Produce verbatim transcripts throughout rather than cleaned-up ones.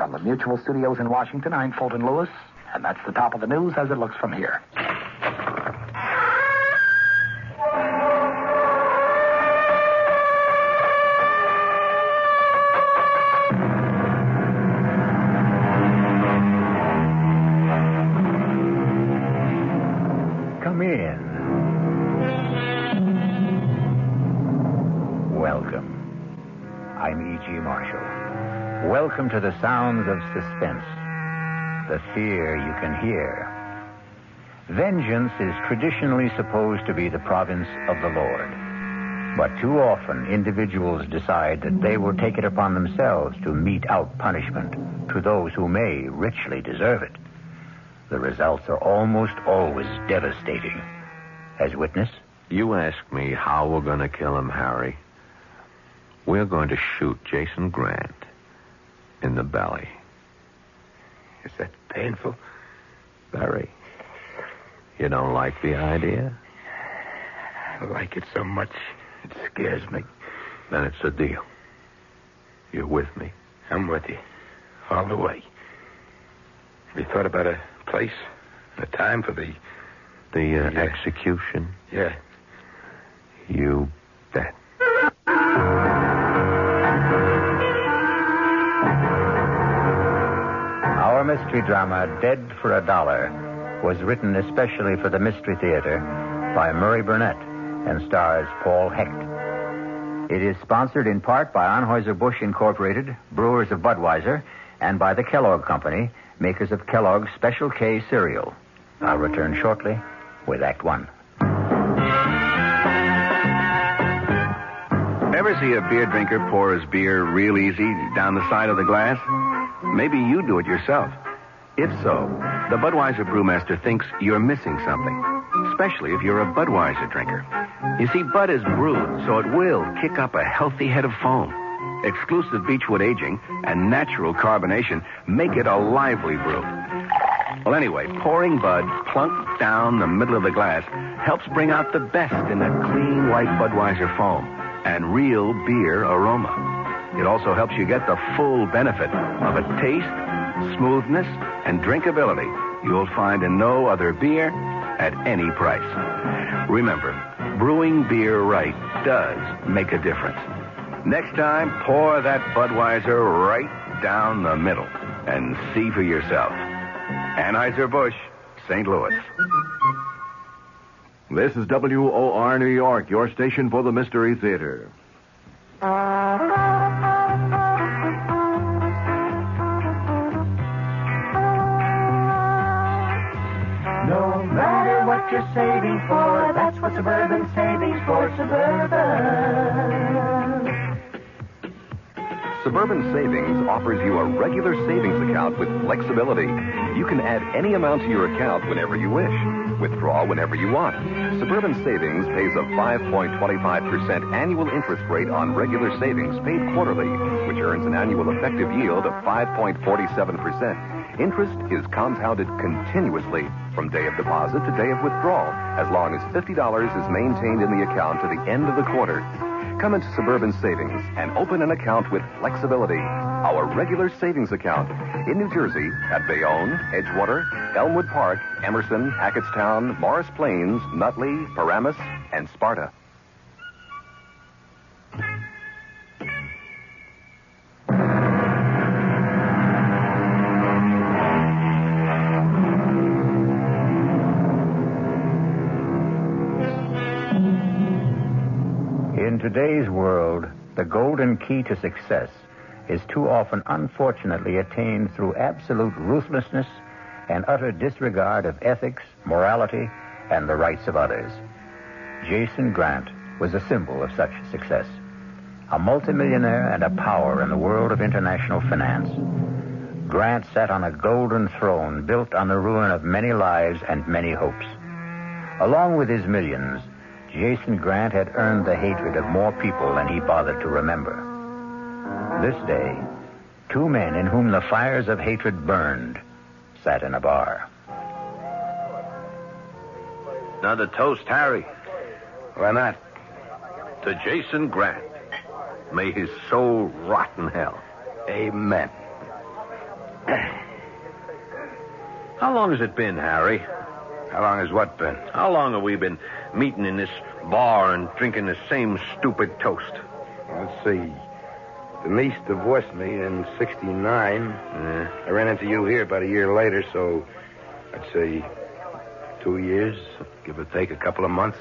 From the Mutual Studios in Washington, I'm Fulton Lewis, and that's the top of the news as it looks from here. Come in. Welcome. I'm E G. Marshall. Welcome to the sounds of suspense, the fear you can hear. Vengeance is traditionally supposed to be the province of the Lord. But too often, individuals decide that they will take it upon themselves to mete out punishment to those who may richly deserve it. The results are almost always devastating. As witness? You ask me how we're going to kill him, Harry. We're going to shoot Jason Grant in the belly. Is that painful? Very. You don't like the idea? I like it so much, it scares me. Then it's a deal. You're with me? I'm with you. All the way. Have you thought about a place and a time for the... The uh, yeah. execution? Yeah. You bet. Our mystery drama, Dead for a Dollar, was written especially for the Mystery Theater by Murray Burnett and stars Paul Hecht. It is sponsored in part by Anheuser-Busch Incorporated, brewers of Budweiser, and by the Kellogg Company, makers of Kellogg's Special K cereal. I'll return shortly with Act One. Ever see a beer drinker pour his beer real easy down the side of the glass? Maybe you do it yourself. If so, the Budweiser Brewmaster thinks you're missing something, especially if you're a Budweiser drinker. You see, Bud is brewed, so it will kick up a healthy head of foam. Exclusive beechwood aging and natural carbonation make it a lively brew. Well, anyway, pouring Bud plunk down the middle of the glass helps bring out the best in that clean white Budweiser foam and real beer aroma. It also helps you get the full benefit of a taste, smoothness, and drinkability you'll find in no other beer at any price. Remember, brewing beer right does make a difference. Next time, pour that Budweiser right down the middle and see for yourself. Anheuser-Busch, Saint Louis. This is W O R New York, your station for the Mystery Theater. No matter what you're saving for, that's what Suburban Savings for Suburban. Suburban Savings offers you a regular savings account with flexibility. You can add any amount to your account whenever you wish. Withdraw whenever you want. Suburban Savings pays a five point two five percent annual interest rate on regular savings paid quarterly, which earns an annual effective yield of five point four seven percent. Interest is compounded continuously from day of deposit to day of withdrawal, as long as fifty dollars is maintained in the account to the end of the quarter. Come into Suburban Savings and open an account with flexibility. Our regular savings account in New Jersey at Bayonne, Edgewater, Elmwood Park, Emerson, Hackettstown, Morris Plains, Nutley, Paramus, and Sparta. In today's world, the golden key to success is too often unfortunately attained through absolute ruthlessness and utter disregard of ethics, morality, and the rights of others. Jason Grant was a symbol of such success. A multimillionaire and a power in the world of international finance. Grant sat on a golden throne built on the ruin of many lives and many hopes. Along with his millions, Jason Grant had earned the hatred of more people than he bothered to remember. This day, two men in whom the fires of hatred burned sat in a bar. Another toast, Harry. Why not? To Jason Grant. May his soul rot in hell. Amen. How long has it been, Harry? How long has what been? How long have we been meeting in this bar and drinking the same stupid toast? Let's see. Denise divorced me in sixty-nine. Yeah. I ran into you here about a year later, so I'd say two years, give or take a couple of months.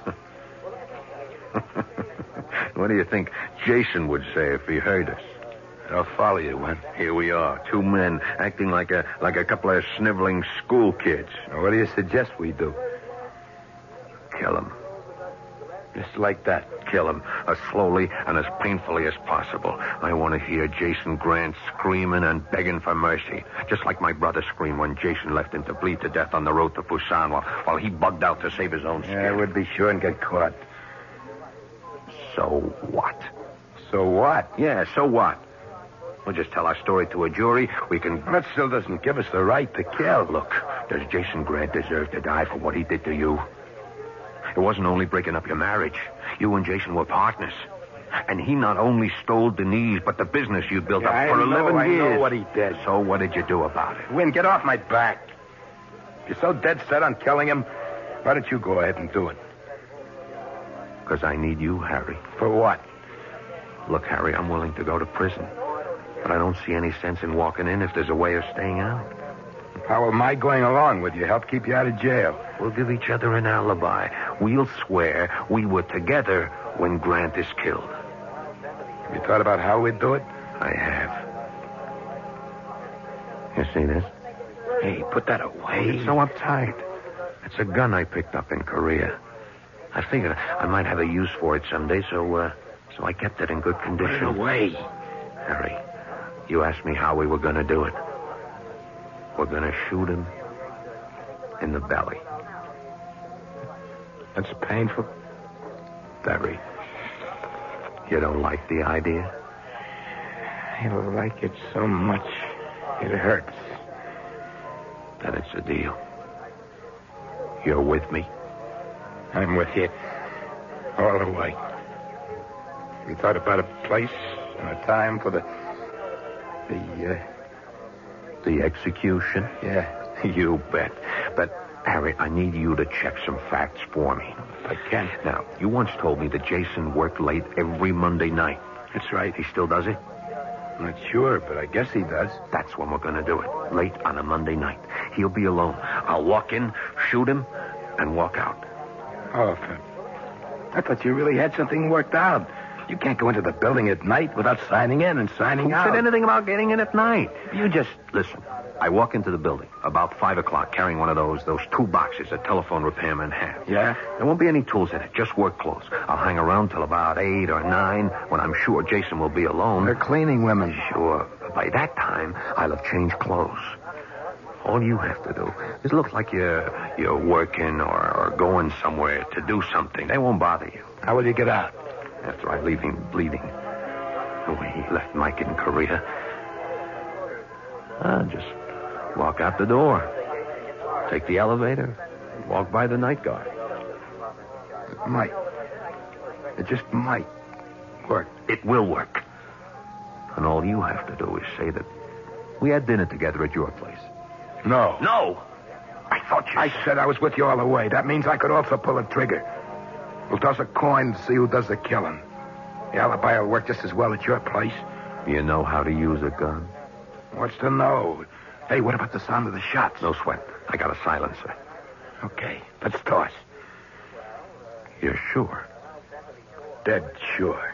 What do you think Jason would say if he heard us? I'll follow you, Wen. Here we are, two men acting like a like a couple of sniveling school kids. Now, what do you suggest we do? Kill him. Just like that. Kill him as slowly and as painfully as possible. I want to hear Jason Grant screaming and begging for mercy, just like my brother screamed when Jason left him to bleed to death on the road to Busan while, while he bugged out to save his own skin. Yeah, I would be sure and get caught. So what? So what? Yeah, so what? We'll just tell our story to a jury. We can... That still doesn't give us the right to kill. Look, does Jason Grant deserve to die for what he did to you? It wasn't only breaking up your marriage. You and Jason were partners. And he not only stole Denise, but the business you built Yeah, up I for know, eleven I years. know what he did. So what did you do about it? Win, get off my back. If you're so dead set on killing him, why don't you go ahead and do it? Because I need you, Harry. For what? Look, Harry, I'm willing to go to prison. But I don't see any sense in walking in if there's a way of staying out. How am I going along with you? Help keep you out of jail. We'll give each other an alibi. We'll swear we were together when Grant is killed. Have you thought about how we'd do it? I have. You see this? Hey, put that away. It's so uptight. It's a gun I picked up in Korea. I figured I might have a use for it someday, so uh, so I kept it in good condition. Put it away. Harry, you asked me how we were going to do it. We're going to shoot him in the belly. That's painful. Very. You don't like the idea? I like it so much. It hurts. Then it's a deal. You're with me? I'm with you. All the way. We thought about a place and a time for the... The, uh... The execution? Yeah. You bet. But, Harry, I need you to check some facts for me. If I can. Now, you once told me that Jason worked late every Monday night. That's right. He still does it? I'm not sure, but I guess he does. That's when we're going to do it. Late on a Monday night. He'll be alone. I'll walk in, shoot him, and walk out. Oh, I thought you really had something worked out. You can't go into the building at night without signing in and signing Who out. said anything about getting in at night? You just listen. I walk into the building about five o'clock carrying one of those those two boxes a telephone repairman has. Yeah? There won't be any tools in it, just work clothes. I'll hang around till about eight or nine when I'm sure Jason will be alone. They're cleaning women. Sure. But by that time, I'll have changed clothes. All you have to do is look like you're you're working or, or going somewhere to do something. They won't bother you. How will you get out? After I leave him bleeding. The way he left Mike in Korea. I'll just walk out the door. Take the elevator. Walk by the night guard. It might. It just might work. It will work. And all you have to do is say that we had dinner together at your place. No. No! I thought you I said I was with you all the way. That means I could also pull a trigger. We'll toss a coin to see who does the killing. The alibi will work just as well at your place. You know how to use a gun? What's to know? Hey, what about the sound of the shots? No sweat. I got a silencer. Okay, let's toss. You're sure? Dead sure.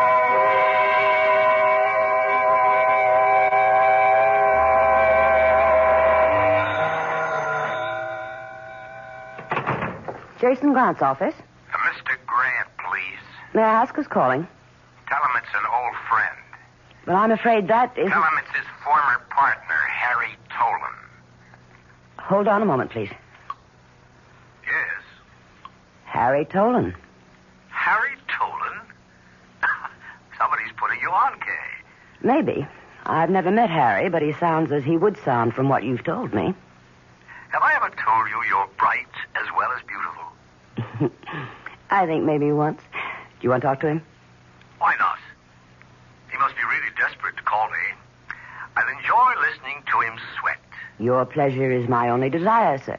Jason Grant's office. Uh, Mister Grant, please. May I ask who's calling? Tell him it's an old friend. Well, I'm afraid that isn't... Tell him it's his former partner, Harry Tolan. Hold on a moment, please. Yes. Harry Tolan. Harry Tolan? Somebody's putting you on, Kay. Maybe. I've never met Harry, but he sounds as he would sound from what you've told me. Have I ever told you you're bright as well as beautiful? I think maybe once. Do you want to talk to him? Why not? He must be really desperate to call me. I'll enjoy listening to him sweat. Your pleasure is my only desire, sir.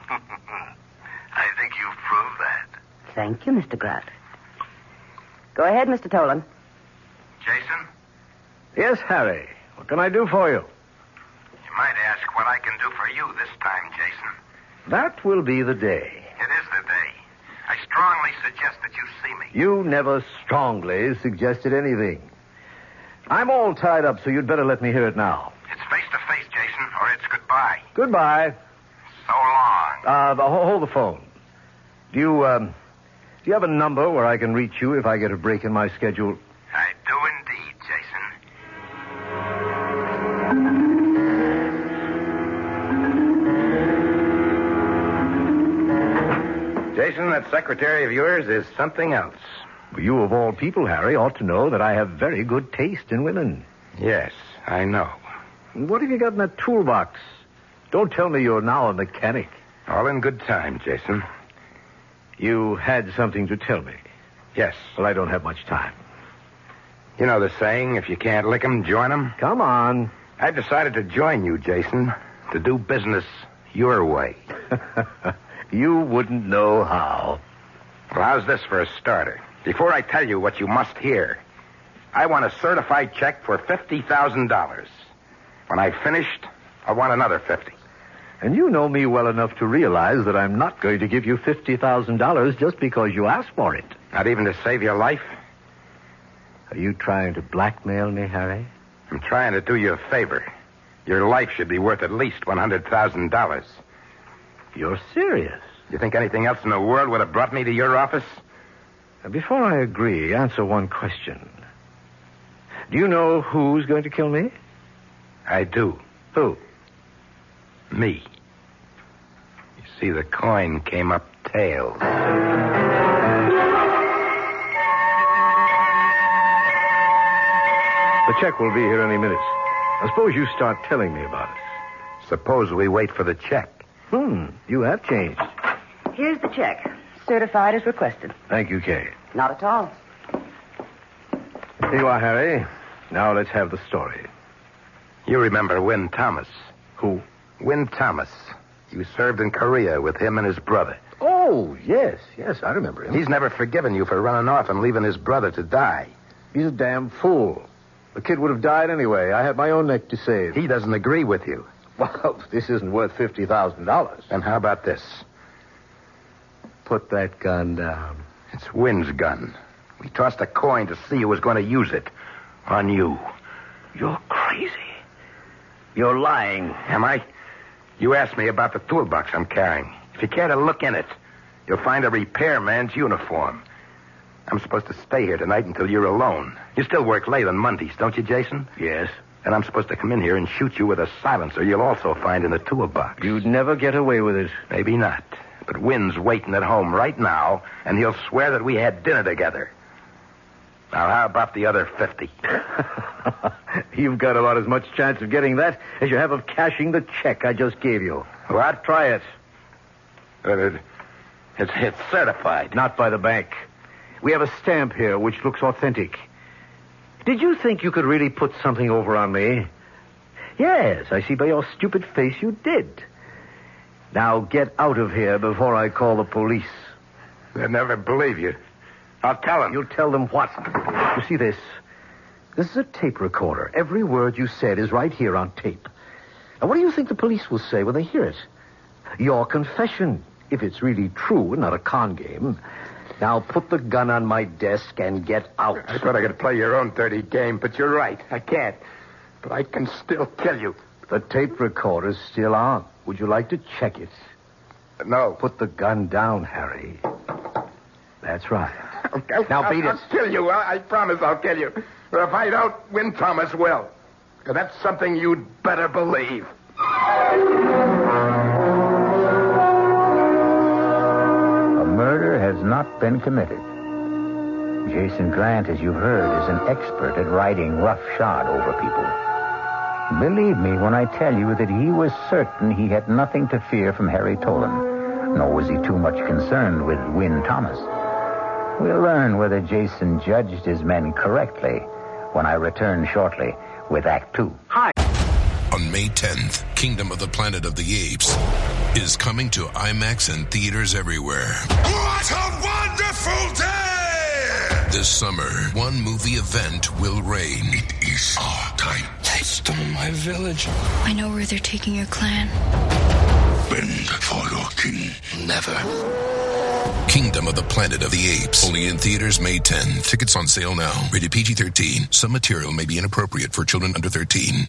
I think you've proved that. Thank you, Mister Grant. Go ahead, Mister Tolan. Jason, Yes, Harry. What can I do for you? you might ask what I can do for you this time, Jason. That will be the day. It is the day. I strongly suggest that you see me. You never strongly suggested anything. I'm all tied up, so you'd better let me hear it now. It's face-to-face, Jason, or it's goodbye. Goodbye. So long. Uh, the- hold the phone. Do you, um, do you have a number where I can reach you if I get a break in my schedule? I do indeed, Jason. Jason, that secretary of yours is something else. You, of all people, Harry, ought to know that I have very good taste in women. Yes, I know. What have you got in that toolbox? Don't tell me you're now a mechanic. All in good time, Jason. You had something to tell me. Yes. Well, I don't have much time. You know the saying, if you can't lick 'em, join 'em? Come on. I've decided to join you, Jason, to do business your way. You wouldn't know how. Well, how's this for a starter? Before I tell you what you must hear, I want a certified check for fifty thousand dollars. When I've finished, I want another fifty. And you know me well enough to realize that I'm not going to give you fifty thousand dollars just because you asked for it. Not even to save your life? Are you trying to blackmail me, Harry? I'm trying to do you a favor. Your life should be worth at least one hundred thousand dollars. You're serious? You think anything else in the world would have brought me to your office? Before I agree, answer one question. Do you know who's going to kill me? I do. Who? Me. You see, the coin came up tails. The check will be here any minute. I suppose you start telling me about it. Suppose we wait for the check. Hmm, you have changed. Here's the check. Certified as requested. Thank you, Kay. Not at all. Here you are, Harry. Now let's have the story. You remember Win Thomas? Who? Win Thomas. You served in Korea with him and his brother. Oh, yes, yes, I remember him. He's never forgiven you for running off and leaving his brother to die. He's a damn fool. The kid would have died anyway. I had my own neck to save. He doesn't agree with you. Well, this isn't worth fifty thousand dollars. And how about this? Put that gun down. It's Win's gun. We tossed a coin to see who was going to use it. On you. You're crazy. You're lying. Am I? You asked me about the toolbox I'm carrying. If you care to look in it, you'll find a repairman's uniform. I'm supposed to stay here tonight until you're alone. You still work late on Mondays, don't you, Jason? Yes. And I'm supposed to come in here and shoot you with a silencer you'll also find in the toolbox. You'd never get away with it. Maybe not. But Win's waiting at home right now, and he'll swear that we had dinner together. Now, how about the other fifty? You've got about as much chance of getting that as you have of cashing the check I just gave you. What? Try it. Uh, it it's, it's certified. Not by the bank. We have a stamp here which looks authentic. Did you think you could really put something over on me? Yes, I see by your stupid face you did. Now get out of here before I call the police. They'll never believe you. I'll tell them. You'll tell them what? You see this? This is a tape recorder. Every word you said is right here on tape. Now, what do you think the police will say when they hear it? Your confession, if it's really true and not a con game. Now put the gun on my desk and get out. I thought I could play your own dirty game, but you're right. I can't. But I can still kill you. The tape recorder's still on. Would you like to check it? No. Put the gun down, Harry. That's right. I'll, Now beat I'll, it. I'll kill you. I, I promise I'll kill you. But if I don't, Win Thomas will. Because that's something you'd better believe. A murder has not been committed. Jason Grant, as you've heard, is an expert at riding roughshod over people. Believe me when I tell you that he was certain he had nothing to fear from Harry Tolan, nor was he too much concerned with Win Thomas. We'll learn whether Jason judged his men correctly when I return shortly with Act Two. Hi. On May tenth, Kingdom of the Planet of the Apes is coming to IMAX and theaters everywhere. What a wonderful day! This summer, one movie event will reign. It is our time. They stole my village. I know where they're taking your clan. Bend for your king. Never. Kingdom of the Planet of the Apes. Only in theaters May tenth. Tickets on sale now. Rated P G thirteen. Some material may be inappropriate for children under thirteen.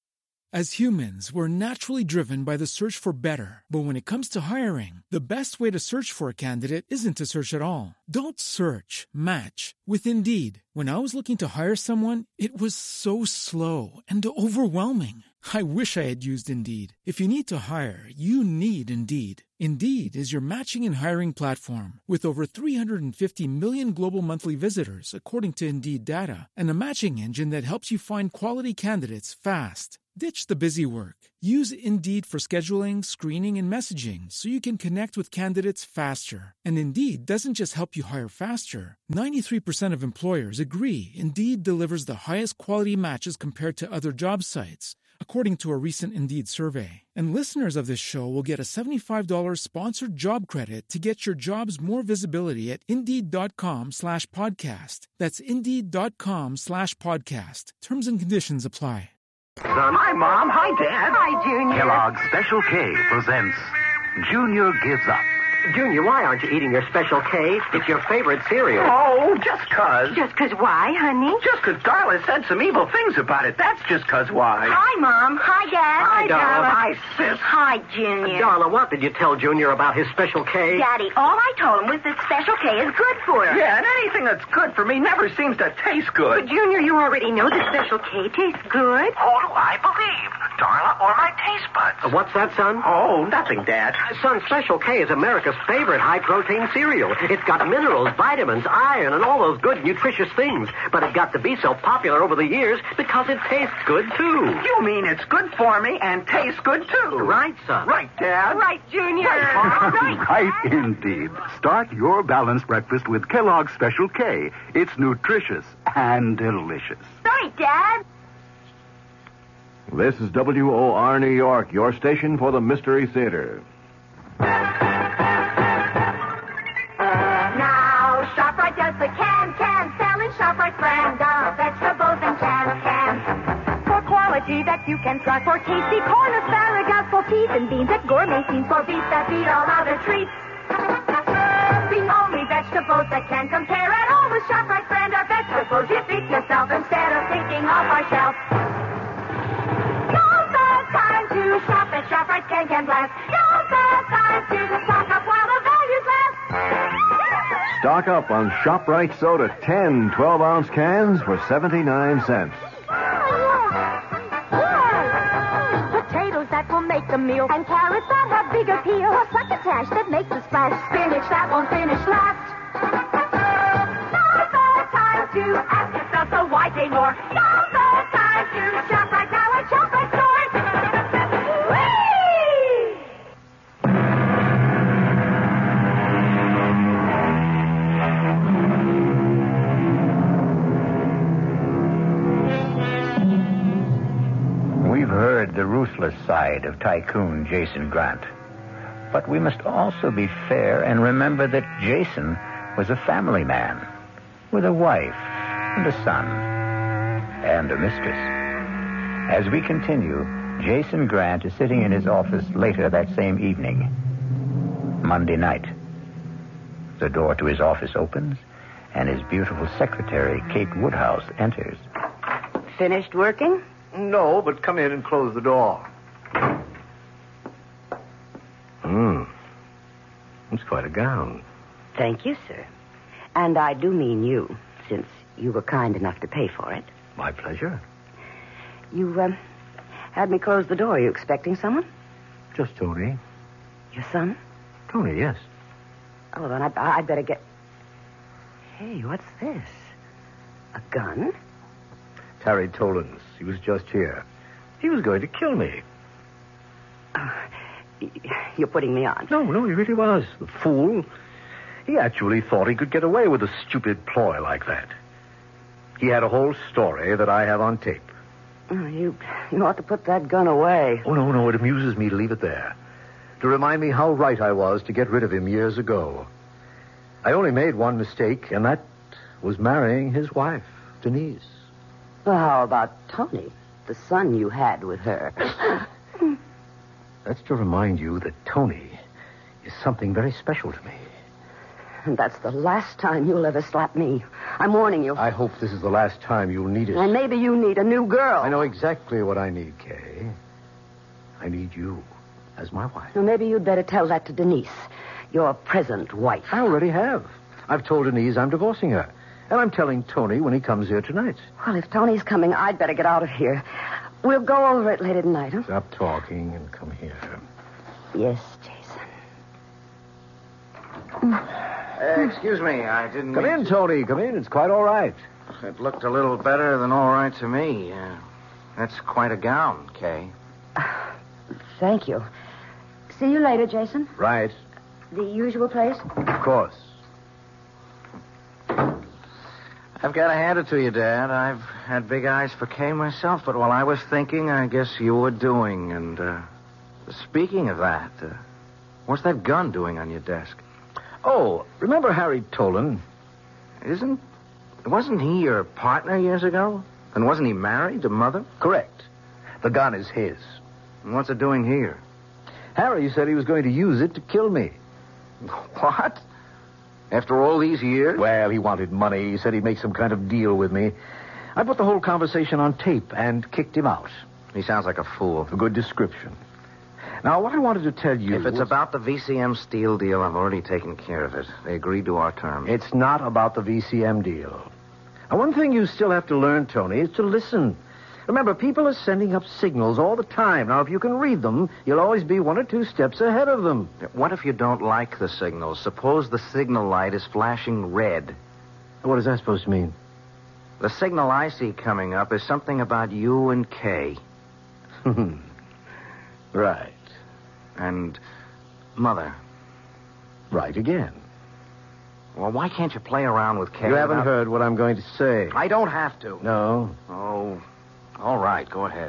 As humans, we're naturally driven by the search for better. But when it comes to hiring, the best way to search for a candidate isn't to search at all. Don't search, match with Indeed. When I was looking to hire someone, it was so slow and overwhelming. I wish I had used Indeed. If you need to hire, you need Indeed. Indeed is your matching and hiring platform with over three hundred fifty million global monthly visitors, according to Indeed data, and a matching engine that helps you find quality candidates fast. Ditch the busy work. Use Indeed for scheduling, screening, and messaging so you can connect with candidates faster. And Indeed doesn't just help you hire faster. ninety-three percent of employers agree Indeed delivers the highest quality matches compared to other job sites, according to a recent Indeed survey. And listeners of this show will get a seventy-five dollars sponsored job credit to get your jobs more visibility at Indeed.com slash podcast. That's Indeed.com slash podcast. Terms and conditions apply. Hi, Mom. Hi, Dad. Hi, Junior. Kellogg's Special K presents Junior Gives Up. Junior, why aren't you eating your Special K? It's your favorite cereal. Oh, just 'cause. Just 'cause why, honey? Just 'cause Darla said some evil things about it. That's just 'cause why. Hi, Mom. Hi, Dad. Hi, Darla. Hi, Sis. Hi, Junior. Darla, what did you tell Junior about his Special K? Daddy, all I told him was that Special K is good for him. Yeah, and anything that's good for me never seems to taste good. But, Junior, you already know that Special K tastes good. Who do I believe? Darla or my taste buds? Uh, what's that, son? Oh, nothing, Dad. Uh, son, Special K is America's favorite high-protein cereal. It's got minerals, vitamins, iron, and all those good, nutritious things. But it got to be so popular over the years because it tastes good, too. You mean it's good for me and tastes good, too? Right, son. Right, Dad. Right, Junior. Right, right. Right, indeed. Start your balanced breakfast with Kellogg's Special K. It's nutritious and delicious. Right, Dad. This is W O R New York, your station for the Mystery Theater. Now, ShopRite does the can-can selling ShopRite brand of vegetables and can-cans. For quality that you can trust, for tasty corn asparagus, for peas and beans at gourmet scenes, for beef that beat all other treats. The only vegetables that can compare at all with ShopRite brand of vegetables you feed yourself instead of taking off our shelf. To shop at ShopRite Can Can Blast. Now's the time to stock up while the values last. Stock up on ShopRite Soda ten twelve-ounce cans for seventy-nine cents. Potatoes that will make the meal, and carrots that have big appeal. Or succotash that makes a splash. Spinach that won't finish last. Now's the time to ask yourself, so why pay more? Now's the time to shop right now at ShopRite stores. We've heard the ruthless side of tycoon Jason Grant. But we must also be fair and remember that Jason was a family man with a wife and a son and a mistress. As we continue, Jason Grant is sitting in his office later that same evening, Monday night. The door to his office opens, and his beautiful secretary, Kate Woodhouse, enters. Finished working? No, but come in and close the door. Hmm. It's quite a gown. Thank you, sir. And I do mean you, since you were kind enough to pay for it. My pleasure. You, um, had me close the door. Are you expecting someone? Just Tony. Your son? Tony, yes. Oh, then I, I'd better get... Hey, what's this? A gun? Harry Tolan's. He was just here. He was going to kill me. Uh, you're putting me on. No, no, he really was. The fool. He actually thought he could get away with a stupid ploy like that. He had a whole story that I have on tape. Oh, you, you ought to put that gun away. Oh, no, no, it amuses me to leave it there. To remind me how right I was to get rid of him years ago. I only made one mistake, and that was marrying his wife, Denise. Well, how about Tony, the son you had with her? That's to remind you that Tony is something very special to me. And that's the last time you'll ever slap me. I'm warning you. I hope this is the last time you'll need it. And maybe you need a new girl. I know exactly what I need, Kay. I need you as my wife. Well, maybe you'd better tell that to Denise, your present wife. I already have. I've told Denise I'm divorcing her. And I'm telling Tony when he comes here tonight. Well, if Tony's coming, I'd better get out of here. We'll go over it later tonight, huh? Stop talking and come here. Yes, Jason. Uh, excuse me, I didn't Come mean in, to... Tony. Come in. It's quite all right. It looked a little better than all right to me. Uh, that's quite a gown, Kay. Thank you. See you later, Jason. Right. The usual place? Of course. I've got to hand it to you, Dad. I've had big eyes for Kay myself, but while I was thinking, I guess you were doing. And, uh, speaking of that, uh, what's that gun doing on your desk? Oh, remember Harry Tolan? Isn't... Wasn't he your partner years ago? And wasn't he married to Mother? Correct. The gun is his. And what's it doing here? Harry said he was going to use it to kill me. What? After all these years? Well, he wanted money. He said he'd make some kind of deal with me. I put the whole conversation on tape and kicked him out. He sounds like a fool. A good description. Now, what I wanted to tell you... If it's was... about the V C M steel deal, I've already taken care of it. They agreed to our terms. It's not about the V C M deal. Now, one thing you still have to learn, Tony, is to listen. Remember, people are sending up signals all the time. Now, if you can read them, you'll always be one or two steps ahead of them. What if you don't like the signals? Suppose the signal light is flashing red. What is that supposed to mean? The signal I see coming up is something about you and Kay. Right. And Mother. Right again. Well, why can't you play around with Kay? You haven't without... heard what I'm going to say. I don't have to. No. Oh, all right. Go ahead.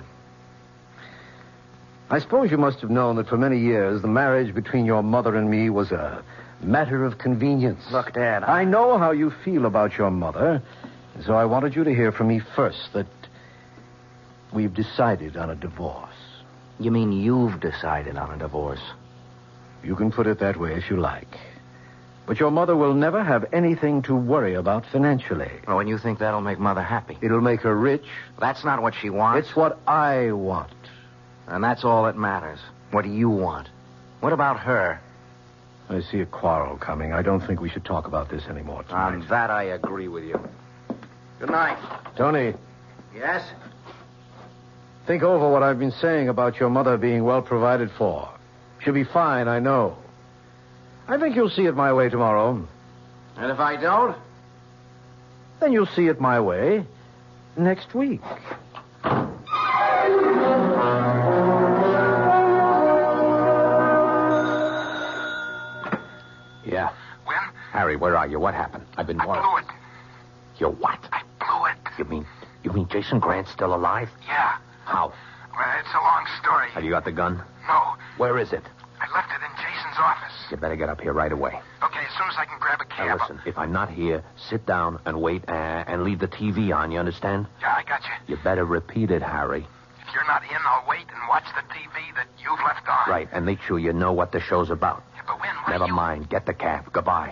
I suppose you must have known that for many years the marriage between your mother and me was a matter of convenience. Look, Dad, I... I know how you feel about your mother, so I wanted you to hear from me first that we've decided on a divorce. You mean you've decided on a divorce? You can put it that way if you like. But your mother will never have anything to worry about financially. Oh, and you think that'll make Mother happy? It'll make her rich. That's not what she wants. It's what I want. And that's all that matters. What do you want? What about her? I see a quarrel coming. I don't think we should talk about this anymore tonight. On that, I agree with you. Good night. Tony. Yes? Think over what I've been saying about your mother being well provided for. She'll be fine, I know. I think you'll see it my way tomorrow. And if I don't? Then you'll see it my way next week. Yeah. When? Harry, where are you? What happened? I've been I worried. blew it. You what? I blew it. You mean you mean Jason Grant's still alive? Yeah. How? Well, it's a long story. Have you got the gun? No. Where is it? I left it in Jason's office. You better get up here right away. Okay, as soon as I can grab a cab. Now listen, if I'm not here, sit down and wait uh, and leave the T V on, you understand? Yeah, I got you. You better repeat it, Harry. If you're not in, I'll wait and watch the T V that you've left on. Right, and make sure you know what the show's about. Yeah, but when? What Never you... mind. Get the cab. Goodbye.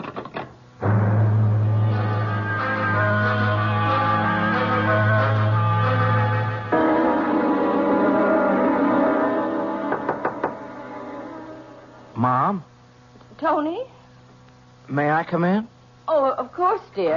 Mom? Tony? May I come in? Oh, of course, dear.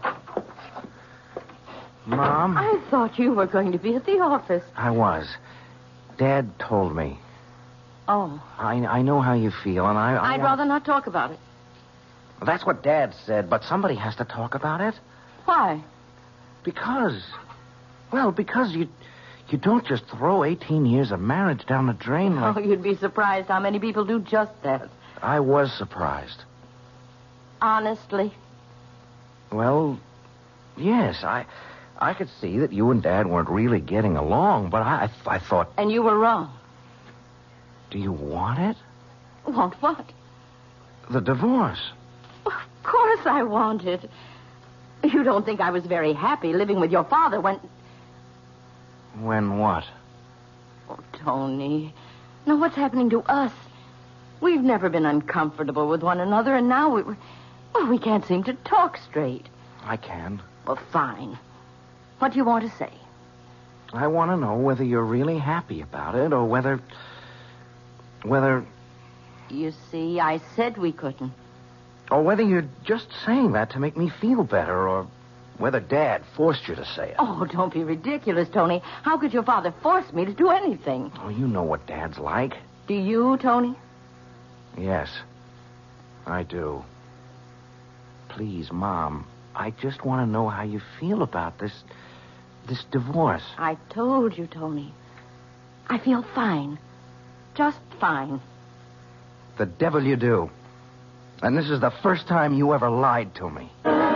Mom? I thought you were going to be at the office. I was. Dad told me. Oh. I, I know how you feel, and I... I I'd rather not talk about it. That's what Dad said, but somebody has to talk about it. Why? Because... Well, because you... You don't just throw eighteen years of marriage down the drain like... Oh, you'd be surprised how many people do just that. I was surprised. Honestly? Well, yes, I... I could see that you and Dad weren't really getting along, but I, I thought... And you were wrong. Do you want it? Want what? The divorce. Of course I want it. You don't think I was very happy living with your father when... When what? Oh, Tony. Now, what's happening to us? We've never been uncomfortable with one another, and now we... Well, we can't seem to talk straight. I can. Well, fine. What do you want to say? I want to know whether you're really happy about it, or whether... Whether... You see, I said we couldn't. Or whether you're just saying that to make me feel better, or whether Dad forced you to say it. Oh, don't be ridiculous, Tony. How could your father force me to do anything? Oh, you know what Dad's like. Do you, Tony? Yes, I do. Please, Mom, I just want to know how you feel about this... this divorce. I told you, Tony. I feel fine. Just fine. The devil you do. And this is the first time you ever lied to me.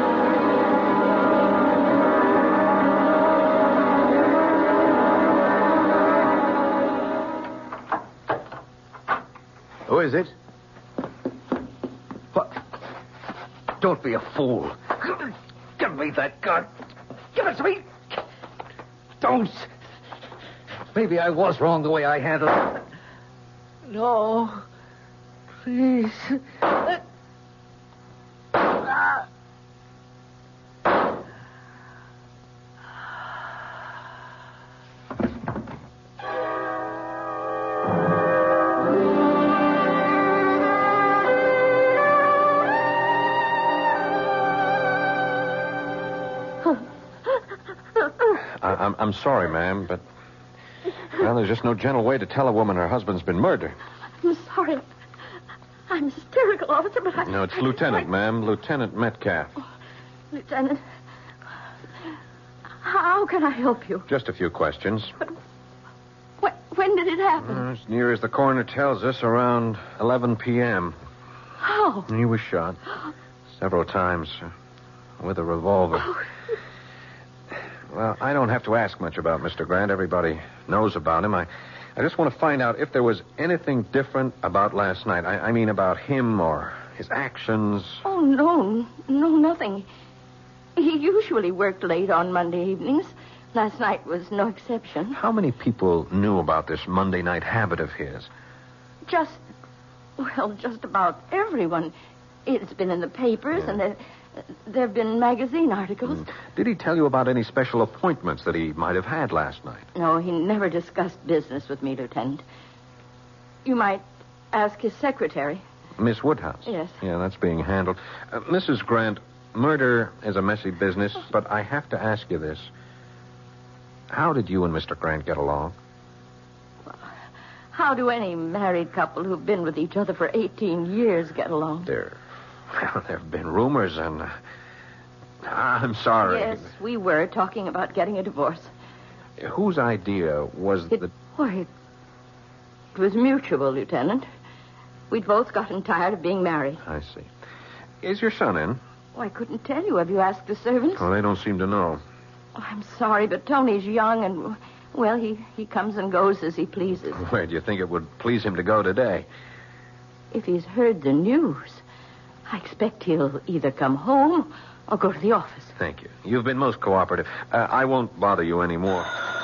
Who is it? What? Don't be a fool. Give me that gun. Give it to me. Don't. Maybe I was wrong the way I handled it. No. Please. I'm, I'm sorry, ma'am, but, well, there's just no gentle way to tell a woman her husband's been murdered. I'm sorry. I'm hysterical, officer, but I... No, it's I Lieutenant, I... ma'am. Lieutenant Metcalf. Oh, Lieutenant, how can I help you? Just a few questions. But when, when did it happen? Uh, as near as the coroner tells us, around eleven p.m. How? He was shot several times uh, with a revolver. Oh. Well, I don't have to ask much about Mister Grant. Everybody knows about him. I, I just want to find out if there was anything different about last night. I, I mean about him or his actions. Oh, no. No, nothing. He usually worked late on Monday evenings. Last night was no exception. How many people knew about this Monday night habit of his? Just, well, just about everyone. It's been in the papers, Yeah. and there, there have been magazine articles. Mm. Did he tell you about any special appointments that he might have had last night? No, he never discussed business with me, Lieutenant. You might ask his secretary. Miss Woodhouse? Yes. Yeah, that's being handled. Uh, Missus Grant, murder is a messy business, but I have to ask you this. How did you and Mister Grant get along? How do any married couple who've been with each other for eighteen years get along? There, well, there have been rumors, and... Uh, I'm sorry. Yes, we were talking about getting a divorce. Whose idea was It, the... why, it, it was mutual, Lieutenant. We'd both gotten tired of being married. I see. Is your son in? Oh, I couldn't tell you. Have you asked the servants? Well, they don't seem to know. Oh, I'm sorry, but Tony's young and, well, he, he comes and goes as he pleases. Where do you think it would please him to go today? If he's heard the news, I expect he'll either come home or go to the office. Thank you. You've been most cooperative. Uh, I won't bother you anymore.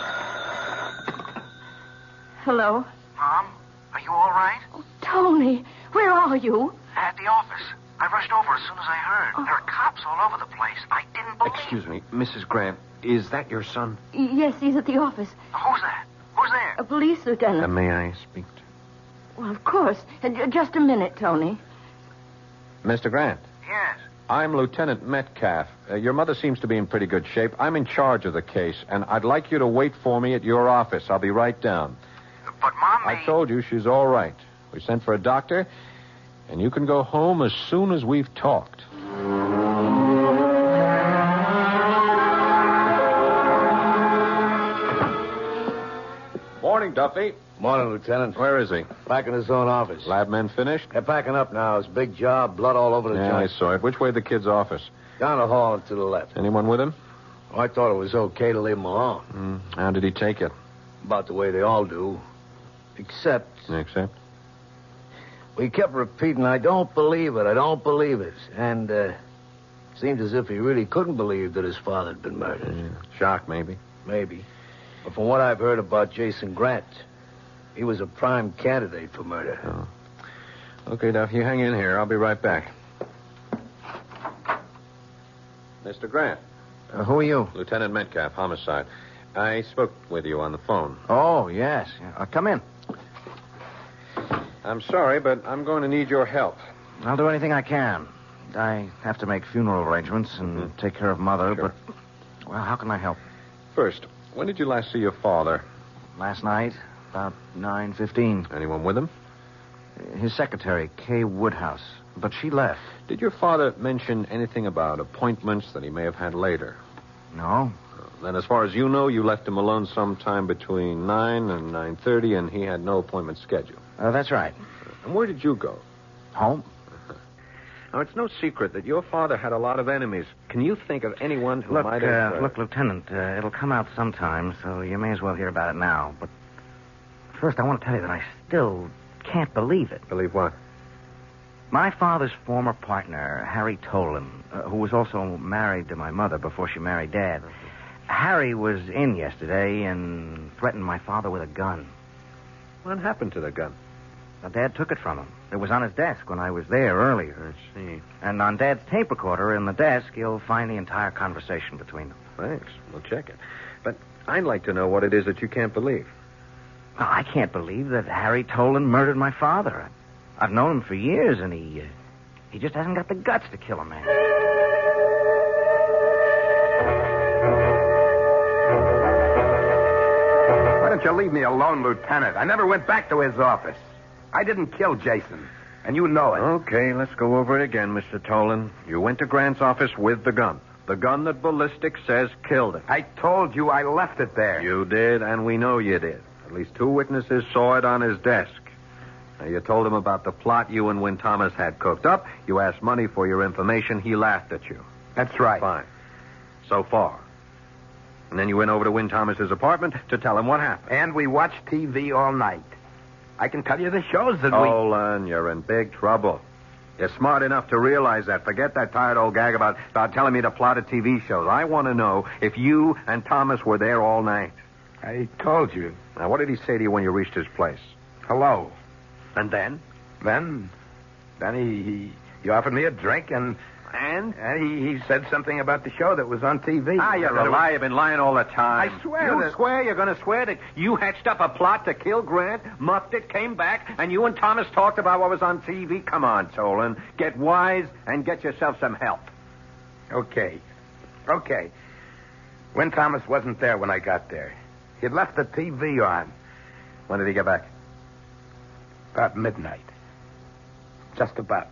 Hello? Mom, are you all right? Oh, Tony, where are you? At the office. I rushed over as soon as I heard. Oh. There are cops all over the place. I didn't believe... Excuse me, Missus Grant, is that your son? Yes, he's at the office. Who's that? Who's there? A police lieutenant. Uh, may I speak to... Well, of course. Uh, just a minute, Tony. Mister Grant? Yes. I'm Lieutenant Metcalf. Uh, your mother seems to be in pretty good shape. I'm in charge of the case, and I'd like you to wait for me at your office. I'll be right down. But, Mom, I told you she's all right. We sent for a doctor, and you can go home as soon as we've talked. Morning, Duffy. Morning, Lieutenant. Where is he? Back in his own office. Lab men finished? They're packing up now. It's a big job, blood all over the Yeah, I joint. saw it. Which way the kid's office? Down the hall and to the left. Anyone with him? I thought it was okay to leave him alone. Mm. How did he take it? About the way they all do. Except... Except? We kept repeating, I don't believe it, I don't believe it. And, uh, seemed as if he really couldn't believe that his father had been murdered. Yeah. Shock, maybe. Maybe. But from what I've heard about Jason Grant, he was a prime candidate for murder. Oh. Okay, Duff, you hang in here. I'll be right back. Mister Grant. Uh, who are you? Lieutenant Metcalf, homicide. I spoke with you on the phone. Oh, yes. Uh, come in. I'm sorry, but I'm going to need your help. I'll do anything I can. I have to make funeral arrangements and mm-hmm. take care of Mother, sure. but, well, how can I help? First, when did you last see your father? Last night, about nine fifteen. Anyone with him? His secretary, Kay Woodhouse, but she left. Did your father mention anything about appointments that he may have had later? No. Then as far as you know, you left him alone sometime between nine and nine thirty, and he had no appointment scheduled. Uh, that's right. And where did you go? Home. Now, it's no secret that your father had a lot of enemies. Can you think of anyone who look, might have... Uh, uh... Look, Lieutenant, uh, it'll come out sometime, so you may as well hear about it now. But first, I want to tell you that I still can't believe it. Believe what? My father's former partner, Harry Tolan, uh, who was also married to my mother before she married Dad. Harry was in yesterday and threatened my father with a gun. What happened to the gun? Now, Dad took it from him. It was on his desk when I was there earlier. I see. And on Dad's tape recorder in the desk, you'll find the entire conversation between them. Thanks. We'll check it. But I'd like to know what it is that you can't believe. Well, I can't believe that Harry Tolan murdered my father. I've known him for years, and he, uh, he just hasn't got the guts to kill a man. Why don't you leave me alone, Lieutenant? I never went back to his office. I didn't kill Jason, and you know it. Okay, let's go over it again, Mister Tolan. You went to Grant's office with the gun. The gun that ballistics says killed him. I told you I left it there. You did, and we know you did. At least two witnesses saw it on his desk. Now, you told him about the plot you and Win Thomas had cooked up. You asked money for your information. He laughed at you. That's right. Fine. So far. And then you went over to Win Thomas's apartment to tell him what happened. And we watched T V all night. I can tell you the shows that we... Tolan, you're in big trouble. You're smart enough to realize that. Forget that tired old gag about, about telling me to plot a T V show. I want to know if you and Thomas were there all night. I told you. Now, what did he say to you when you reached his place? Hello. And then? Then? Then he, he, he offered me a drink and... And? And he, he said something about the show that was on T V. Ah, you're a liar. You've been lying all the time. I swear You that... swear? You're going to swear that you hatched up a plot to kill Grant, muffed it, came back, and you and Thomas talked about what was on T V? Come on, Tolan. Get wise and get yourself some help. Okay. Okay. Win Thomas wasn't there when I got there. He'd left the T V on. When did he get back? About midnight. Just about.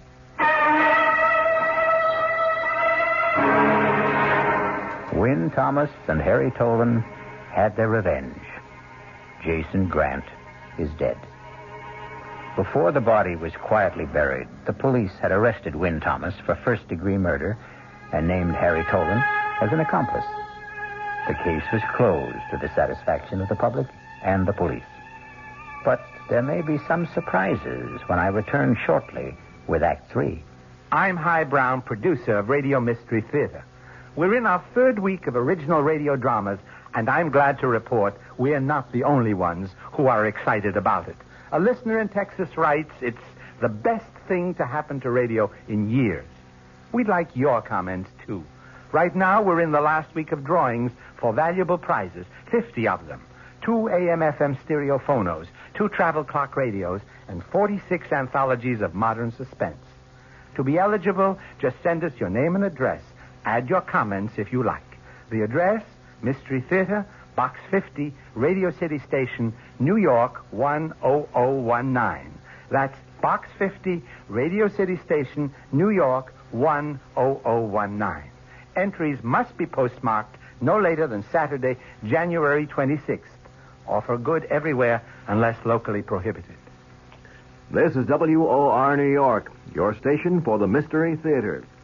Win Thomas and Harry Tolan had their revenge. Jason Grant is dead. Before the body was quietly buried, the police had arrested Win Thomas for first-degree murder and named Harry Tolan as an accomplice. The case was closed to the satisfaction of the public and the police. But there may be some surprises when I return shortly with Act Three. I'm Hy Brown, producer of Radio Mystery Theater. We're in our third week of original radio dramas, and I'm glad to report we're not the only ones who are excited about it. A listener in Texas writes, it's the best thing to happen to radio in years. We'd like your comments, too. Right now, we're in the last week of drawings for valuable prizes, fifty of them. Two A M F M stereophonos, two travel clock radios, and forty-six anthologies of modern suspense. To be eligible, just send us your name and address. Add your comments if you like. The address, Mystery Theater, Box fifty, Radio City Station, New York, one oh oh one nine. That's Box fifty, Radio City Station, New York, one oh oh one nine. Entries must be postmarked no later than Saturday, January twenty-sixth. Offer good everywhere unless locally prohibited. This is W O R New York, your station for the Mystery Theater.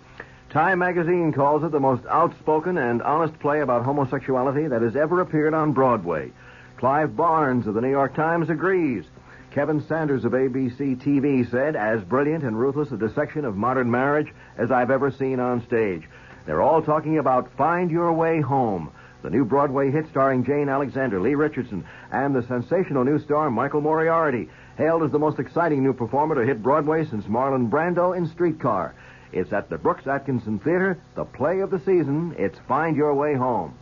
Time magazine calls it the most outspoken and honest play about homosexuality that has ever appeared on Broadway. Clive Barnes of the New York Times agrees. Kevin Sanders of A B C T V said, as brilliant and ruthless a dissection of modern marriage as I've ever seen on stage. They're all talking about Find Your Way Home, the new Broadway hit starring Jane Alexander, Lee Richardson, and the sensational new star Michael Moriarty, hailed as the most exciting new performer to hit Broadway since Marlon Brando in Streetcar. It's at the Brooks Atkinson Theater, the play of the season. It's Find Your Way Home.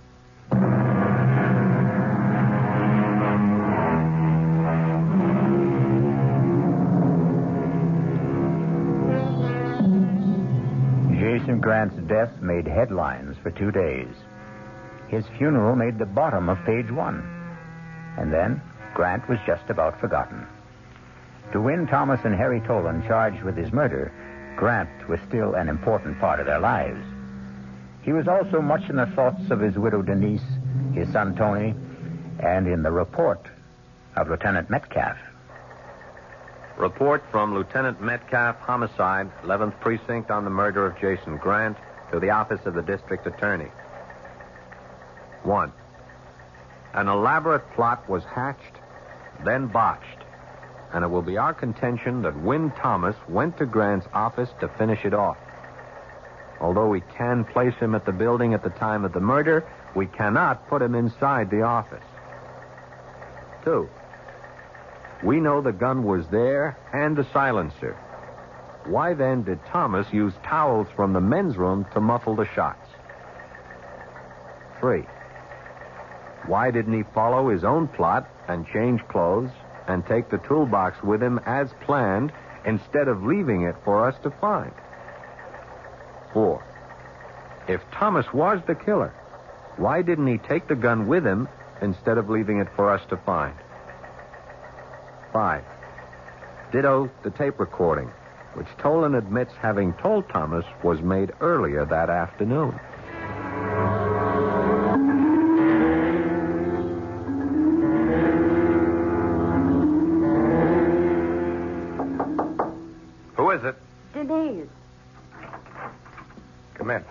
Jason Grant's death made headlines for two days. His funeral made the bottom of page one. And then Grant was just about forgotten. To Win Thomas and Harry Tolan charged with his murder, Grant was still an important part of their lives. He was also much in the thoughts of his widow Denise, his son Tony, and in the report of Lieutenant Metcalf. Report from Lieutenant Metcalf, homicide, eleventh Precinct, on the murder of Jason Grant, to the office of the district attorney. One, an elaborate plot was hatched, then botched, and it will be our contention that Win Thomas went to Grant's office to finish it off. Although we can place him at the building at the time of the murder, we cannot put him inside the office. Two, we know the gun was there and the silencer. Why then did Thomas use towels from the men's room to muffle the shots? Three, why didn't he follow his own plot and change clothes and take the toolbox with him as planned instead of leaving it for us to find? Four, if Thomas was the killer, why didn't he take the gun with him instead of leaving it for us to find? Five, ditto the tape recording, which Tolan admits having told Thomas was made earlier that afternoon. Who is it? Denise. Come in.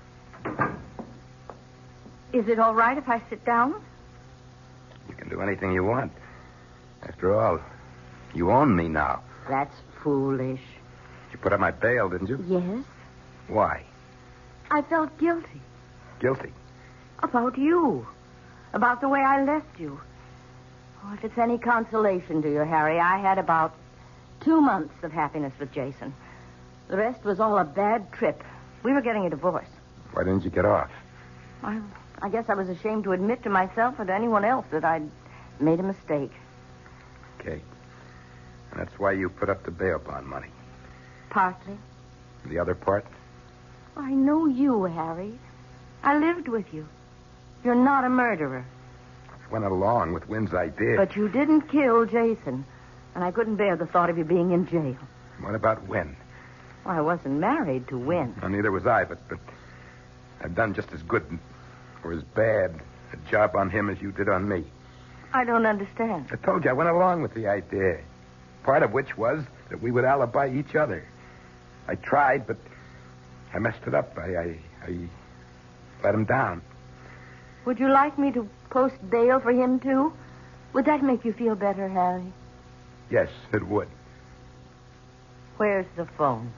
Is it all right if I sit down? You can do anything you want. After all, you own me now. That's foolish. You put up my bail, didn't you? Yes. Why? I felt guilty. Guilty? About you. About the way I left you. Oh, if it's any consolation to you, Harry, I had about two months of happiness with Jason. The rest was all a bad trip. We were getting a divorce. Why didn't you get off? I, I guess I was ashamed to admit to myself or to anyone else that I'd made a mistake. Okay. And that's why you put up the bail bond money. Partly. The other part? I know you, Harry. I lived with you. You're not a murderer. I went along with Wynn's idea. But you didn't kill Jason. And I couldn't bear the thought of you being in jail. What about Wynn? Well, I wasn't married to Wynn. Well, neither was I, but, but I've done just as good or as bad a job on him as you did on me. I don't understand. I told you I went along with the idea. Part of which was that we would alibi each other. I tried, but I messed it up. I, I, I let him down. Would you like me to post bail for him, too? Would that make you feel better, Harry? Yes, it would. Where's the phone?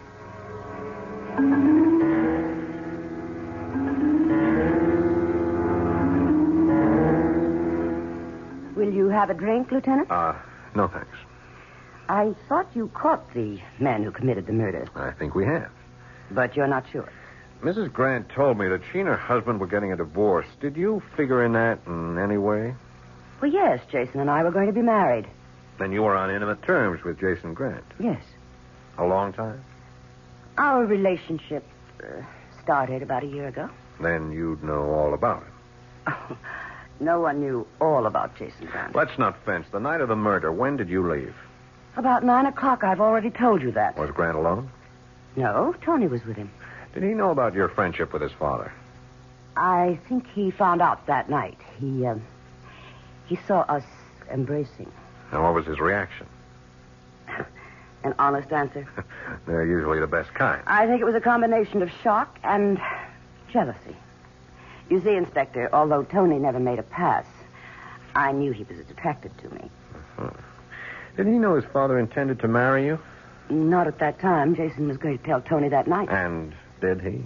Will you have a drink, Lieutenant? Uh, no thanks. I thought you caught the man who committed the murder. I think we have. But you're not sure. Missus Grant told me that she and her husband were getting a divorce. Did you figure in that in any way? Well, yes, Jason and I were going to be married. Then you were on intimate terms with Jason Grant? Yes. A long time? Our relationship uh, started about a year ago. Then you'd know all about it. Oh, no one knew all about Jason Grant. Let's not fence. The night of the murder, when did you leave? About nine o'clock. I've already told you that. Was Grant alone? No, Tony was with him. Did he know about your friendship with his father? I think he found out that night. He, uh, he saw us embracing. And what was his reaction? An honest answer? They're usually the best kind. I think it was a combination of shock and jealousy. You see, Inspector, although Tony never made a pass, I knew he was attracted to me. Uh-huh. Didn't he know his father intended to marry you? Not at that time. Jason was going to tell Tony that night. And did he?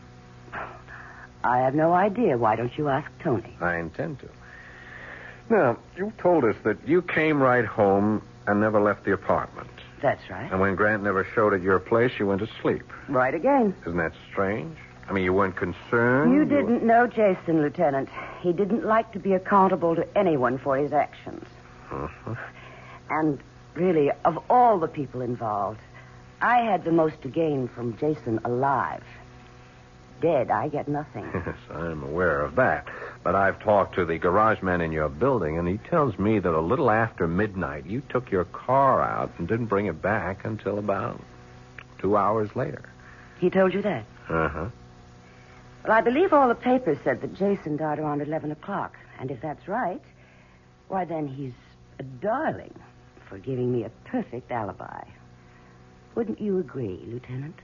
I have no idea. Why don't you ask Tony? I intend to. Now, you told us that you came right home and never left the apartment. That's right. And when Grant never showed at your place, you went to sleep. Right again. Isn't that strange? I mean, you weren't concerned? You didn't know Jason, Lieutenant. He didn't like to be accountable to anyone for his actions. Uh-huh. And really, of all the people involved, I had the most to gain from Jason alive. Dead, I get nothing. Yes, I'm aware of that. But I've talked to the garage man in your building, and he tells me that a little after midnight, you took your car out and didn't bring it back until about two hours later. He told you that? Uh-huh. Well, I believe all the papers said that Jason died around eleven o'clock. And if that's right, why then he's a darling for giving me a perfect alibi. Wouldn't you agree, Lieutenant?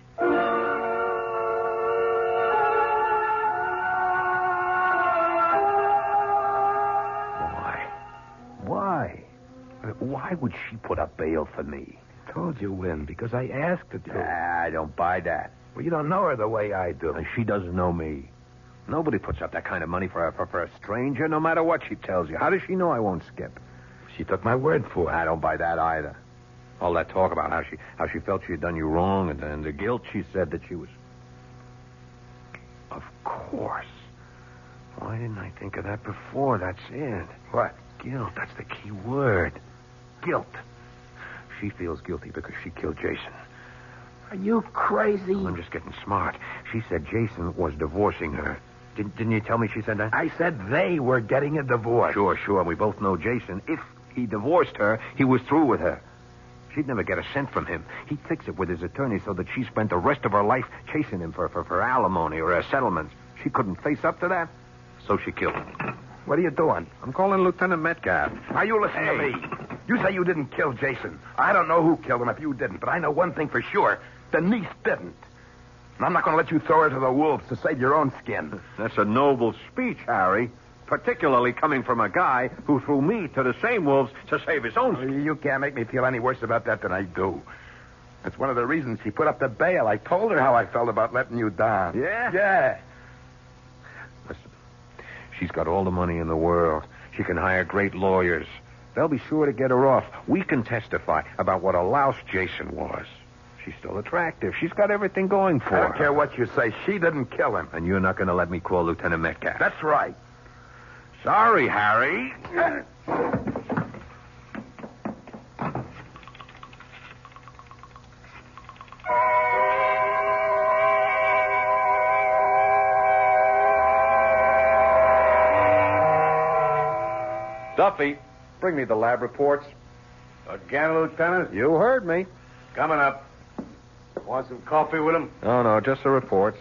Why? Why would she put up bail for me? Told you, Win, because I asked her to. Ah, I don't buy that. Well, you don't know her the way I do. And she doesn't know me. Nobody puts up that kind of money for a, for, for a stranger, no matter what she tells you. How does she know I won't skip? She took my word for it. I don't buy that either. All that talk about how she how she felt she had done you wrong and, and the guilt she said that she was... Of course. Why didn't I think of that before? That's it. What? Guilt. That's the key word. Guilt. She feels guilty because she killed Jason. Are you crazy? I'm just getting smart. She said Jason was divorcing her. Didn't, didn't you tell me she said that? I said they were getting a divorce. Sure, sure. We both know Jason. If he divorced her, he was through with her. She'd never get a cent from him. He'd fix it with his attorney so that she spent the rest of her life chasing him for, for, for alimony or a settlement. She couldn't face up to that, so she killed him. What are you doing? I'm calling Lieutenant Metcalf. Now, you listen hey. to me. You say you didn't kill Jason. I don't know who killed him if you didn't, but I know one thing for sure. Denise didn't. And I'm not going to let you throw her to the wolves to save your own skin. That's a noble speech, Harry. Particularly coming from a guy who threw me to the same wolves to save his own skin. You can't make me feel any worse about that than I do. That's one of the reasons she put up the bail. I told her how I felt about letting you down. Yeah? Yeah. Listen, she's got all the money in the world. She can hire great lawyers. They'll be sure to get her off. We can testify about what a louse Jason was. She's still attractive. She's got everything going for her. I don't care what you say. She didn't kill him. And you're not going to let me call Lieutenant Metcalf. That's right. Sorry, Harry. Duffy, bring me the lab reports. Again, Lieutenant? You heard me. Coming up. Want some coffee with him? No, no, just the reports.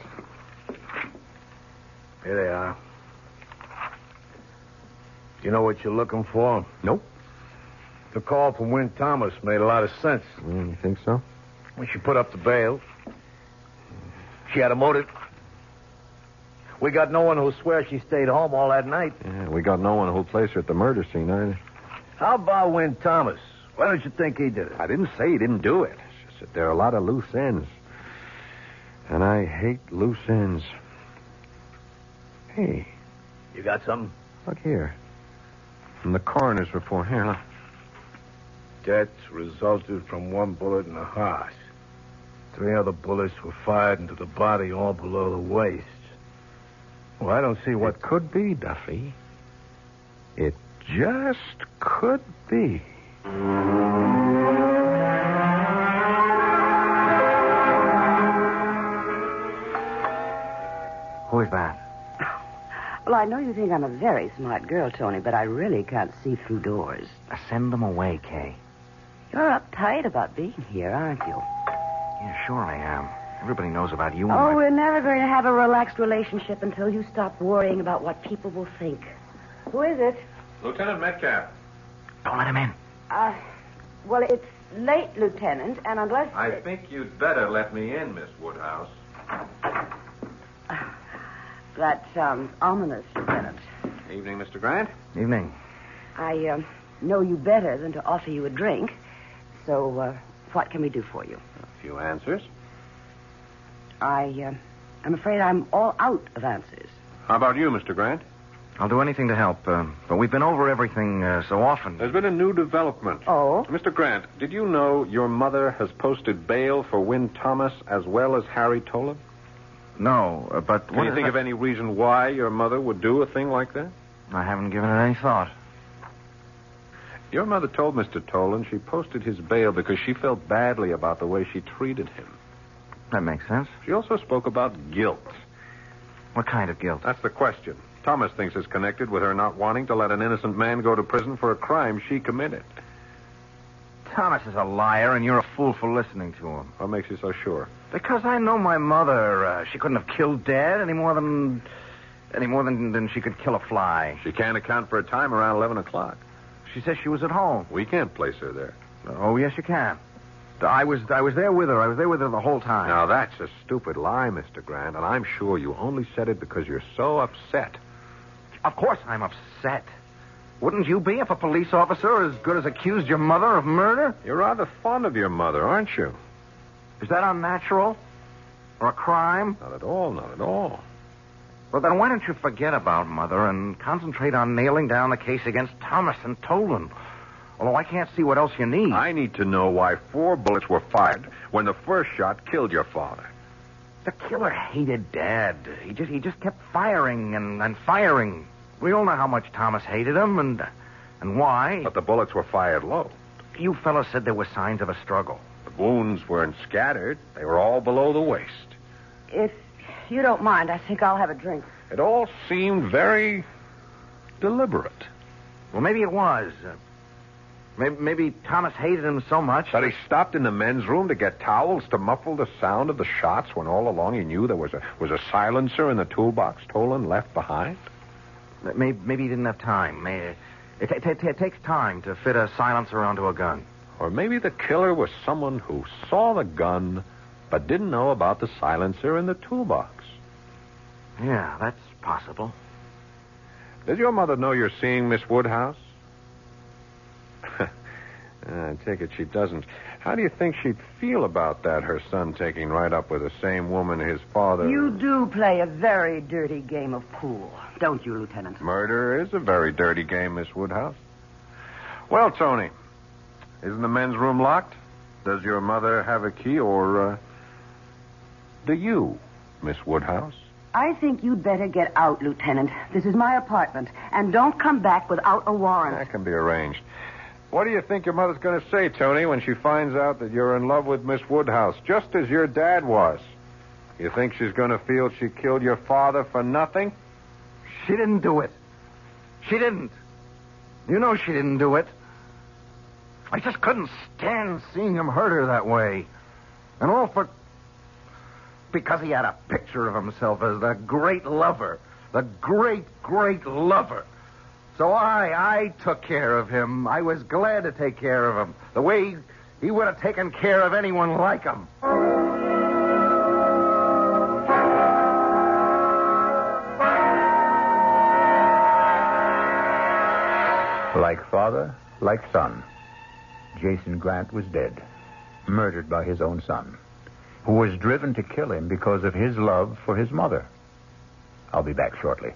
Here they are. You know what you're looking for? Nope. The call from Wynn Thomas made a lot of sense. Mm, you think so? When she put up the bail, she had a motive. We got no one who'll swear she stayed home all that night. Yeah, we got no one who'll place her at the murder scene either. How about Wynn Thomas? Why don't you think he did it? I didn't say he didn't do it. It's just that there are a lot of loose ends. And I hate loose ends. Hey. You got something? Look here. From the coroner's report. Here, look. Death resulted from one bullet in the heart. Three other bullets were fired into the body, all below the waist. Well, I don't see what... It could be, Duffy. It just could be. Who is that? Well, I know you think I'm a very smart girl, Tony, but I really can't see through doors. Send them away, Kay. You're uptight about being here, aren't you? Yeah, sure I am. Everybody knows about you. And Oh, my... we're never going to have a relaxed relationship until you stop worrying about what people will think. Who is it? Lieutenant Metcalf. Don't let him in. Uh, well, it's late, Lieutenant, and unless... I think you'd better let me in, Miss Woodhouse. That sounds ominous, Lieutenant. Evening, Mister Grant. Evening. I uh, know you better than to offer you a drink. So, uh, what can we do for you? A few answers. I, uh, I'm afraid I'm all out of answers. How about you, Mister Grant? I'll do anything to help, uh, but we've been over everything uh, so often. There's been a new development. Oh? Mister Grant, did you know your mother has posted bail for Win Thomas as well as Harry Tolan? No, uh, but... Can you think of any reason why your mother would do a thing like that? I haven't given it any thought. Your mother told Mister Tolan she posted his bail because she felt badly about the way she treated him. That makes sense. She also spoke about guilt. What kind of guilt? That's the question. Thomas thinks it's connected with her not wanting to let an innocent man go to prison for a crime she committed. Thomas is a liar, and you're a fool for listening to him. What makes you so sure? Because I know my mother. Uh, she couldn't have killed Dad any more than... any more than, than she could kill a fly. She can't account for a time around eleven o'clock. She says she was at home. We can't place her there. Oh, yes, you can. I was I was there with her. I was there with her the whole time. Now, that's a stupid lie, Mister Grant, and I'm sure you only said it because you're so upset. Of course I'm upset. Wouldn't you be if a police officer as good as accused your mother of murder? You're rather fond of your mother, aren't you? Is that unnatural? Or a crime? Not at all, not at all. Well, then why don't you forget about Mother and concentrate on nailing down the case against Thomas and Tolan? Although I can't see what else you need. I need to know why four bullets were fired when the first shot killed your father. The killer hated Dad. He just he just kept firing and, and firing. We all know how much Thomas hated him and and why. But the bullets were fired low. You fellows said there were signs of a struggle. The wounds weren't scattered. They were all below the waist. If you don't mind, I think I'll have a drink. It all seemed very deliberate. Well, maybe it was. Uh, maybe, maybe Thomas hated him so much that he stopped in the men's room to get towels to muffle the sound of the shots when all along he knew there was a was a silencer in the toolbox Tolan left behind. Maybe, maybe he didn't have time. Maybe, it, it, it, it takes time to fit a silencer onto a gun. Or maybe the killer was someone who saw the gun but didn't know about the silencer in the toolbox. Yeah, that's possible. Does your mother know you're seeing Miss Woodhouse? I take it she doesn't. How do you think she'd feel about that, her son taking right up with the same woman his father... You do play a very dirty game of pool, don't you, Lieutenant? Murder is a very dirty game, Miss Woodhouse. Well, Tony, isn't the men's room locked? Does your mother have a key, or, uh, do you, Miss Woodhouse? I think you'd better get out, Lieutenant. This is my apartment, and don't come back without a warrant. That can be arranged. What do you think your mother's going to say, Tony, when she finds out that you're in love with Miss Woodhouse, just as your dad was? You think she's going to feel she killed your father for nothing? She didn't do it. She didn't. You know she didn't do it. I just couldn't stand seeing him hurt her that way. And all for... because he had a picture of himself as the great lover. The great, great lover. So I, I took care of him. I was glad to take care of him. The way he would have taken care of anyone like him. Like father, like son, Jason Grant was dead, murdered by his own son, who was driven to kill him because of his love for his mother. I'll be back shortly.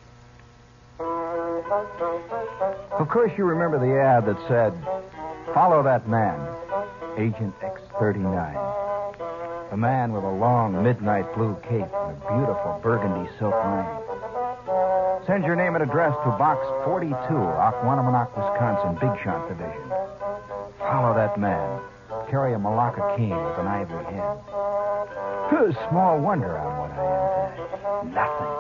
Of course, you remember the ad that said, "Follow that man, Agent X thirty-nine. A man with a long midnight blue cape and a beautiful burgundy silk mane. Send your name and address to Box forty-two, Aquanamonac, Wisconsin, Big Shot Division. Follow that man. Carry a Malacca cane with an ivory head. Small wonder I'm what I am today. Nothing.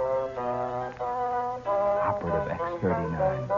Operative X thirty-nine.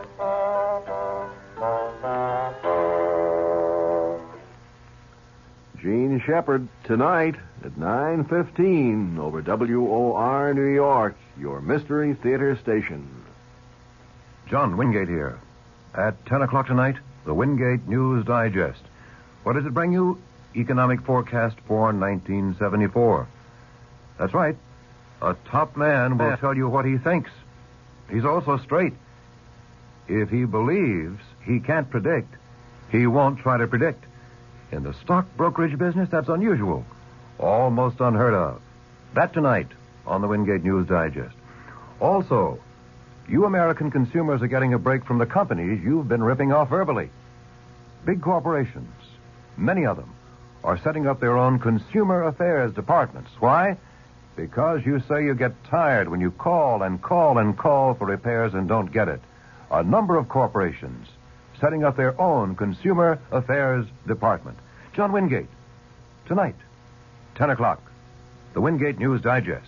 Gene Shepard, tonight at nine fifteen over W O R New York, your Mystery Theater station. John Wingate here. At ten o'clock tonight, the Wingate News Digest. What does it bring you? Economic forecast for nineteen seventy-four. That's right. A top man will tell you what he thinks. He's also straight. If he believes he can't predict, he won't try to predict. In the stock brokerage business, that's unusual. Almost unheard of. That tonight on the Wingate News Digest. Also, you American consumers are getting a break from the companies you've been ripping off verbally. Big corporations, many of them, are setting up their own consumer affairs departments. Why? Because you say you get tired when you call and call and call for repairs and don't get it. A number of corporations setting up their own consumer affairs department. John Wingate, tonight, ten o'clock, the Wingate News Digest.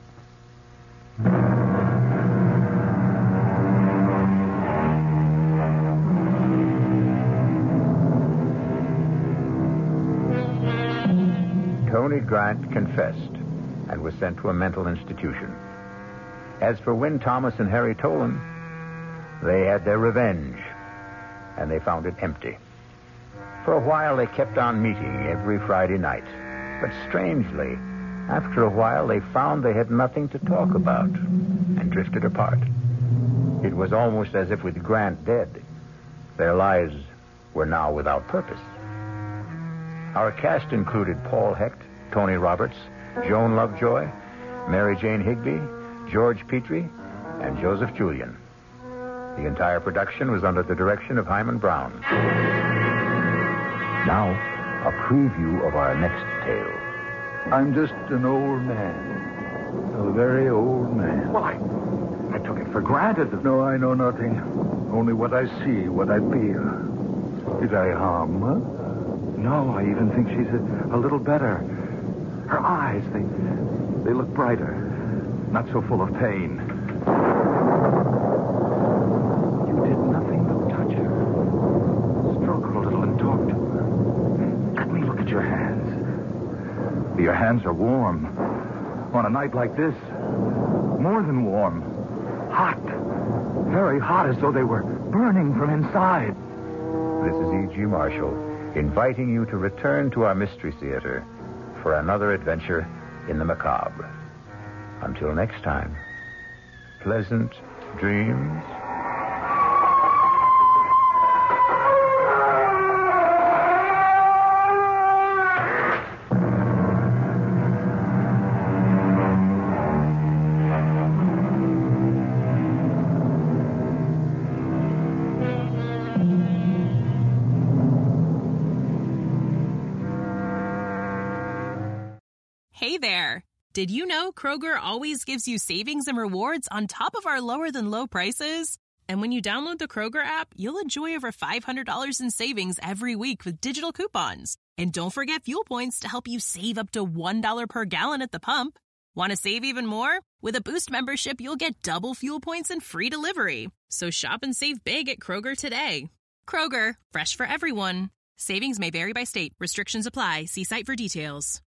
Tony Grant confessed and was sent to a mental institution. As for Win Thomas and Harry Tolan, they had their revenge, and they found it empty. For a while, they kept on meeting every Friday night. But strangely, after a while, they found they had nothing to talk about and drifted apart. It was almost as if with Grant dead, their lives were now without purpose. Our cast included Paul Hecht, Tony Roberts, Joan Lovejoy, Mary Jane Higby, George Petrie, and Joseph Julian. The entire production was under the direction of Hyman Brown. Now, a preview of our next tale. I'm just an old man. A very old man. Well, I, I took it for granted. No, I know nothing. Only what I see, what I feel. Did I harm her? No, I even think she's a, a little better. Her eyes, they, they look brighter. Not so full of pain. You did nothing but touch her. Stroke her a little and talk to her. Let me look at your hands. Your hands are warm. On a night like this, more than warm. Hot. Very hot, as though they were burning from inside. This is E G. Marshall, inviting you to return to our Mystery Theater for another adventure in the macabre. Until next time, pleasant dreams. Hey there. Did you know Kroger always gives you savings and rewards on top of our lower-than-low prices? And when you download the Kroger app, you'll enjoy over five hundred dollars in savings every week with digital coupons. And don't forget fuel points to help you save up to one dollar per gallon at the pump. Want to save even more? With a Boost membership, you'll get double fuel points and free delivery. So shop and save big at Kroger today. Kroger, fresh for everyone. Savings may vary by state. Restrictions apply. See site for details.